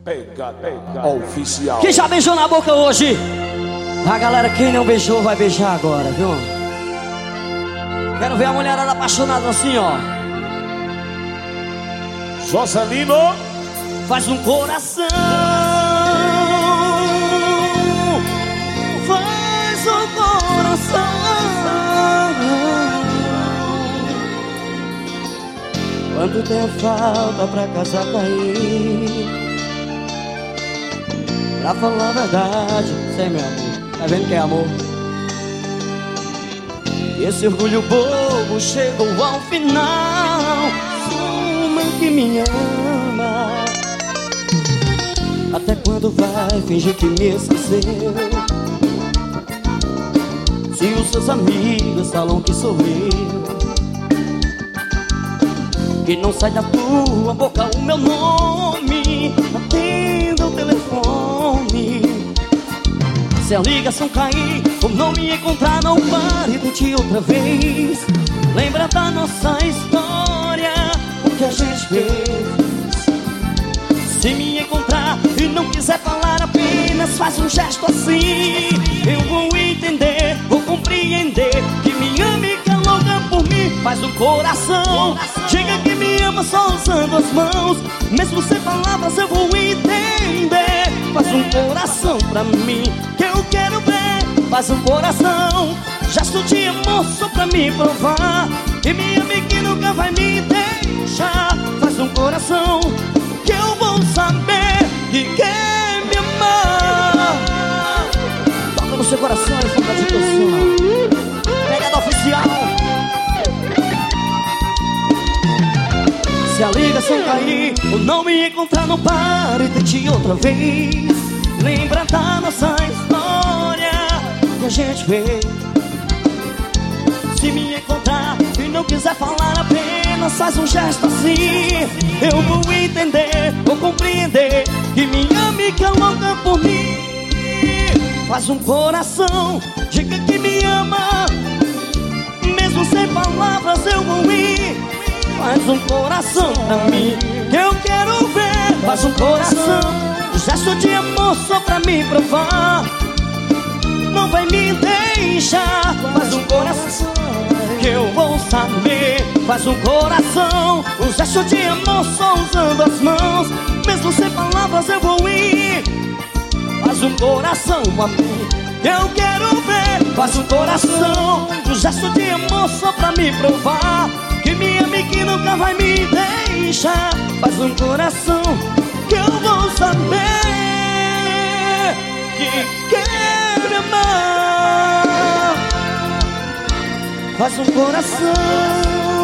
Pega oficial. Quem já beijou na boca hoje? A galera, quem não beijou vai beijar agora, viu? Quero ver a mulherada apaixonada assim, ó. Joselino faz um coração, faz um coração. Quanto tempo falta pra casa cair? Pra falar a verdade, sei meu amor, tá vendo que é amor? E esse orgulho bobo chegou ao final. Sou uma que me ama. Até quando vai fingir que me esqueceu? Se os seus amigos falam que sou eu, que não sai da tua boca o meu nome, atenda o telefone. Se a ligação cair ou não me encontrar, não pare e tente outra vez. Lembra da nossa história, o que a gente fez. Se me encontrar e não quiser falar, apenas faz um gesto assim. Eu vou entender, vou compreender que me ama e que é louca por mim. Faz um coração, diga que me ama só usando as mãos. Mesmo sem palavras eu vou entender. Faz um coração pra mim que eu quero ver. Faz um coração, gesto de amor só pra me provar que me ama e que nunca vai me deixar. Faz um coração que eu vou saber que quer me amar. Toca no seu coração e foca de canção. Pegada oficial. Se a ligação cair ou não me encontrar, não pare e tente outra vez. Lembra da nossa história que a gente fez. Se me encontrar e não quiser falar, apenas faz um gesto assim. Eu vou entender, vou compreender que me ama e que é louca por mim. Faz um coração, diga que me ama. Mesmo sem palavras eu vou ir. Faz um coração pra mim que eu quero ver. Faz um coração, gesto de amor só pra me provar. Não vai me deixar. Faz um coração que eu vou saber. Faz um coração, um gesto de amor só usando as mãos. Mesmo sem palavras eu vou ir. Faz um coração a mim que eu quero ver. Faz um coração, um gesto de amor só pra me provar que me ama e que nunca vai me deixar. Faz um coração que eu vou saber que quer me amar. Faz um coração.